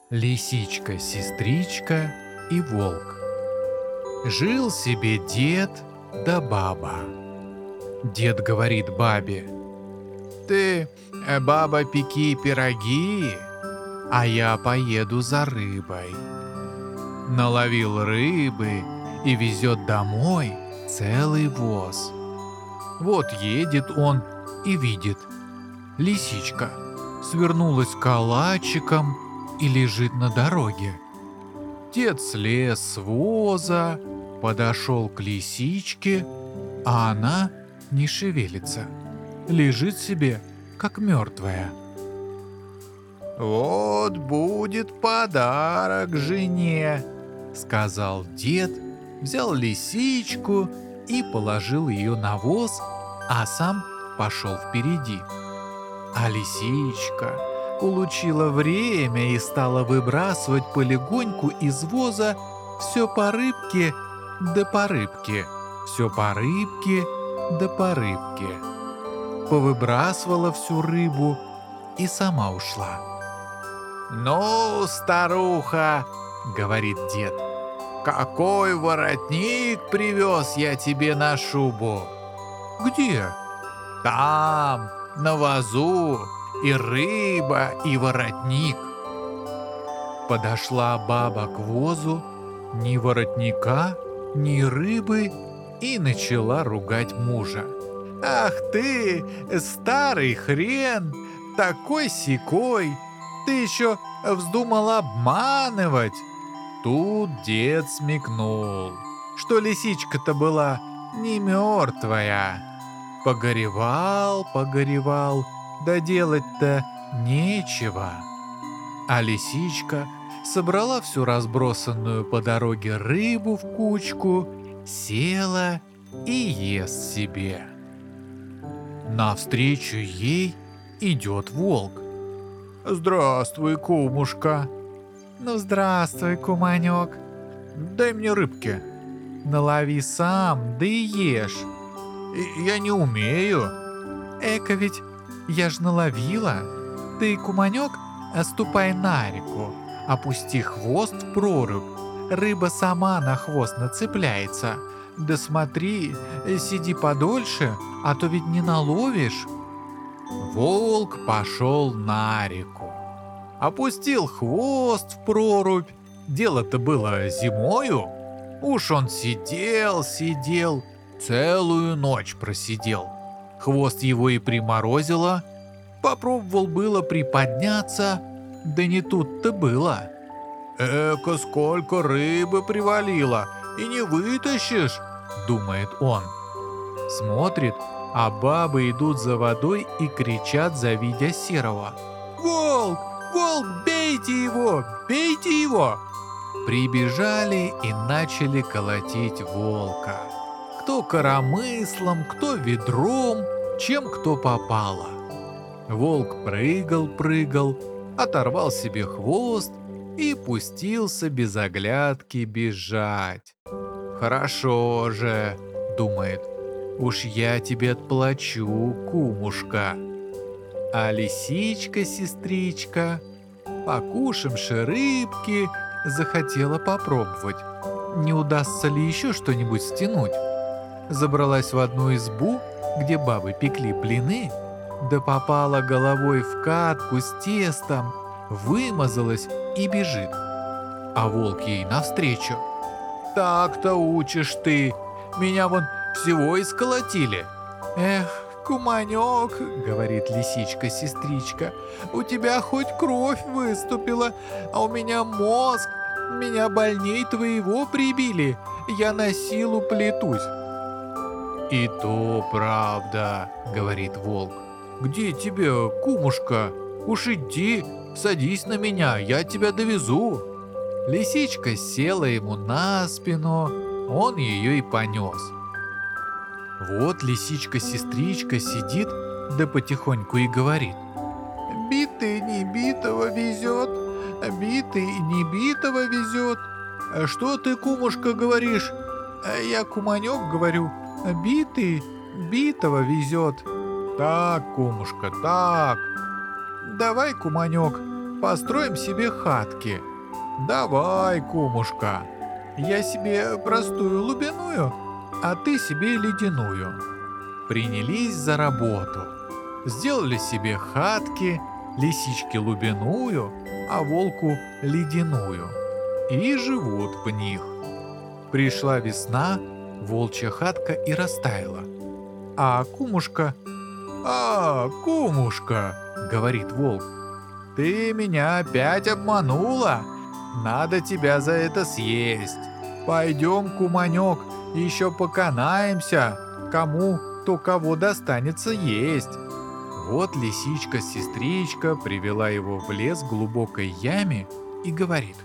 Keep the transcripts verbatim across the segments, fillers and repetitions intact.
Лисичка, сестричка и волк. Жил себе дед да баба. Дед говорит бабе: «Ты, э, баба, пеки пироги, а я поеду за рыбой». Наловил рыбы и везет домой целый воз. Вот едет он и видит: лисичка свернулась калачиком и лежит на дороге. Дед слез с воза, подошел к лисичке, а она не шевелится, лежит себе, как мертвая. «Вот будет подарок жене», — сказал дед, взял лисичку и положил ее на воз, а сам пошел впереди. А лисичка улучила время и стала выбрасывать полегоньку из воза все по рыбке да по рыбке, все по рыбке да по рыбке. Повыбрасывала всю рыбу и сама ушла. «Ну, старуха, — говорит дед, — какой воротник привез я тебе на шубу?» «Где?» «Там, на вазу, и рыба, и воротник». Подошла баба к возу, ни воротника, ни рыбы, и начала ругать мужа. «Ах ты, старый хрен, такой-сякой, ты еще вздумал обманывать!» Тут дед смекнул, что лисичка-то была не мертвая. Погоревал, погоревал, да делать-то нечего. А лисичка собрала всю разбросанную по дороге рыбу в кучку, села и ест себе. Навстречу ей идет волк. «Здравствуй, кумушка». «Ну, здравствуй, куманек. Дай мне рыбки». «Налови сам, да и ешь». «Я не умею». «Эка ведь я ж наловила. Ты, куманек, ступай на реку, опусти хвост в прорубь. Рыба сама на хвост нацепляется. Да смотри, сиди подольше, а то ведь не наловишь». Волк пошел на реку, опустил хвост в прорубь. Дело-то было зимою. Уж он сидел, сидел, целую ночь просидел. Хвост его и приморозило. Попробовал было приподняться, да не тут-то было. «Эка, сколько рыбы привалило, и не вытащишь», — думает он. Смотрит, а бабы идут за водой и кричат, завидя серого: «Волк! Волк! Бейте его! Бейте его!» Прибежали и начали колотить волка. Кто коромыслом, кто ведром, чем кто попало. Волк прыгал-прыгал, оторвал себе хвост и пустился без оглядки бежать. «Хорошо же, — думает, — уж я тебе отплачу, кумушка». А лисичка-сестричка, покушавши рыбки, захотела попробовать, не удастся ли еще что-нибудь стянуть. Забралась в одну избу, где бабы пекли блины, да попала головой в катку с тестом, вымазалась и бежит. А волк ей навстречу: «Так-то учишь ты, меня вон всего исколотили». «Эх, куманек, — говорит лисичка-сестричка, — у тебя хоть кровь выступила, а у меня мозг, меня больней твоего прибили, я на силу плетусь». «И то правда, — говорит волк, — где тебе, кумушка? Уж иди, садись на меня, я тебя довезу». Лисичка села ему на спину, он ее и понес. Вот лисичка-сестричка сидит, да потихоньку и говорит: «Битый не битого везет, битый не битого везет». «Что ты, кумушка, говоришь?» «Я, куманек, говорю, битый битого везет». «Так, кумушка, так». «Давай, куманек, построим себе хатки. Давай, кумушка, я себе простую лубяную, а ты себе ледяную. Принялись за работу. Сделали себе хатки, лисичке лубяную, а волку ледяную. И живут в них. Пришла весна, волчья хатка и растаяла. А кумушка... «А, кумушка!» — говорит волк. «Ты меня опять обманула! Надо тебя за это съесть! Пойдем, куманек, еще поканаемся, кому то кого достанется есть!» Вот лисичка-сестричка привела его в лес в глубокой яме и говорит: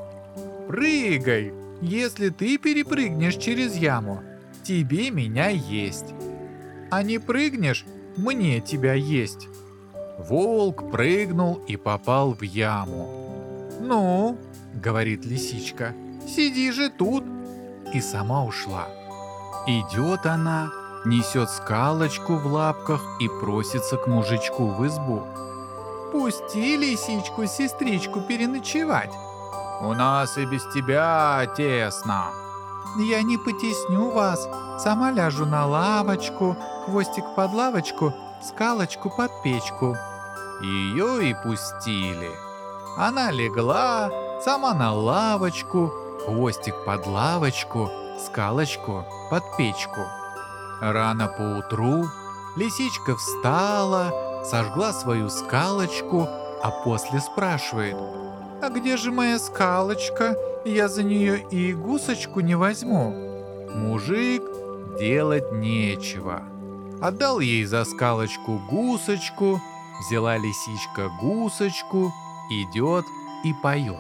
«Прыгай! Если ты перепрыгнешь через яму, тебе меня есть. А не прыгнешь, мне тебя есть». Волк прыгнул и попал в яму. «Ну, — говорит лисичка, — сиди же тут». И сама ушла. Идет она, несет скалочку в лапках и просится к мужичку в избу. «Пусти лисичку-сестричку переночевать. У нас и без тебя тесно». «Я не потесню вас, сама ляжу на лавочку, хвостик под лавочку, скалочку под печку». Ее и пустили. Она легла, сама на лавочку, хвостик под лавочку, скалочку под печку. Рано поутру лисичка встала, сожгла свою скалочку, а после спрашивает: «А где же моя скалочка? Я за нее и гусочку не возьму». Мужик делать нечего. Отдал ей за скалочку гусочку, взяла лисичка гусочку, идет и поет.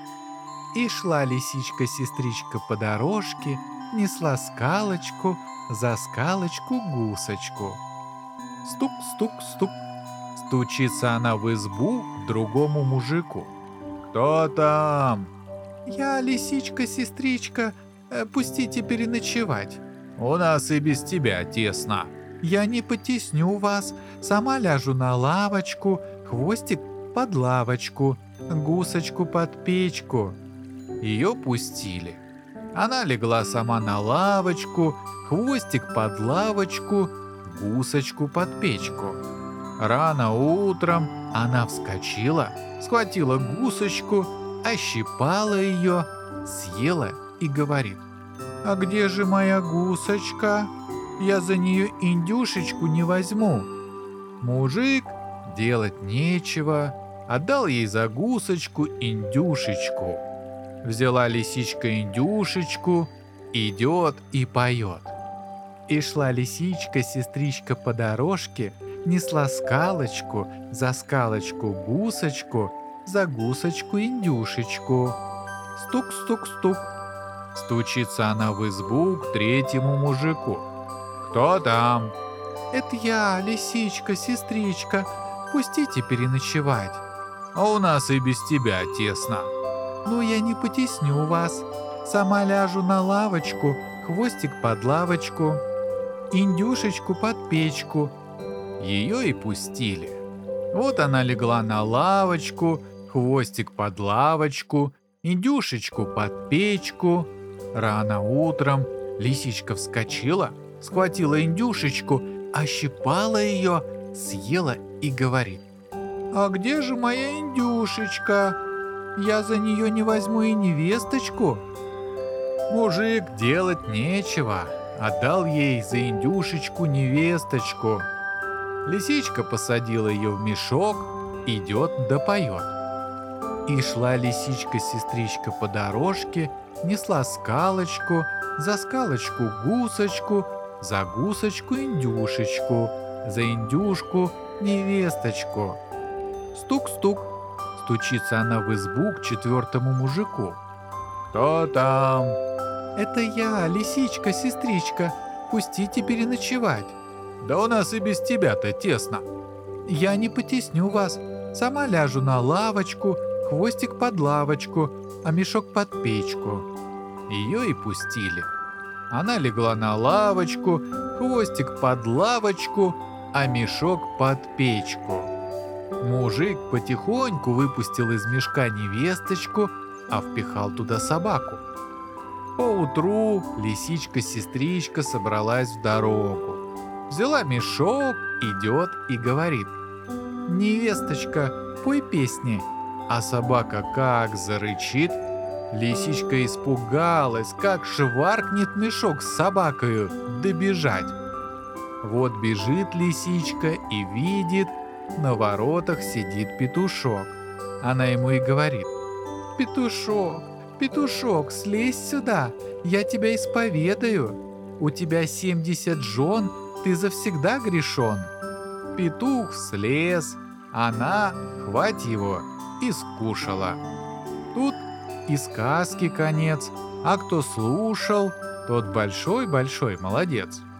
И шла лисичка-сестричка по дорожке, несла скалочку, за скалочку гусочку. Стук-стук-стук. Стучится она в избу к другому мужику. «Кто там?» «Я лисичка-сестричка, пустите переночевать». «У нас и без тебя тесно». «Я не потесню вас, сама ляжу на лавочку, хвостик под лавочку, гусочку под печку». Ее пустили. Она легла сама на лавочку, хвостик под лавочку, гусочку под печку. Рано утром она вскочила, схватила гусочку, ощипала ее, съела и говорит: «А где же моя гусочка? Я за нее индюшечку не возьму». Мужик делать нечего, отдал ей за гусочку индюшечку. Взяла лисичка индюшечку, идет и поет. И шла лисичка-сестричка по дорожке, несла скалочку, за скалочку гусочку, за гусочку индюшечку. Стук-стук-стук. Стучится она в избу к третьему мужику. «Кто там?» «Это я, лисичка-сестричка, пустите переночевать». «А у нас и без тебя тесно». «Ну, я не потесню вас, сама ляжу на лавочку, хвостик под лавочку, индюшечку под печку». Ее и пустили. Вот она легла на лавочку, хвостик под лавочку, индюшечку под печку. Рано утром лисичка вскочила, схватила индюшечку, ощипала ее, съела и говорит: «А где же моя индюшечка? Я за нее не возьму и невесточку». Мужик делать нечего, отдал ей за индюшечку невесточку. Лисичка посадила ее в мешок, идет да поет. И шла лисичка-сестричка по дорожке, несла скалочку, за скалочку гусочку, за гусочку индюшечку, за индюшку невесточку. Стук-стук. Стучится она в избу к четвертому мужику. «Кто там?» «Это я, лисичка-сестричка, пустите переночевать». «Да у нас и без тебя-то тесно». «Я не потесню вас, сама ляжу на лавочку, хвостик под лавочку, а мешок под печку». Ее и пустили. Она легла на лавочку, хвостик под лавочку, а мешок под печку. Мужик потихоньку выпустил из мешка невесточку, а впихал туда собаку. Поутру лисичка-сестричка собралась в дорогу. Взяла мешок, идет и говорит: «Невесточка, пой песни». А собака как зарычит. Лисичка испугалась, как шваркнет мешок с собакою, добежать. Вот бежит лисичка и видит, на воротах сидит петушок. Она ему и говорит: «Петушок, петушок, слезь сюда, я тебя исповедаю. У тебя семьдесят жен, ты завсегда грешен». Петух слез, она, хвать его, и скушала. Тут и сказки конец, а кто слушал, тот большой-большой молодец.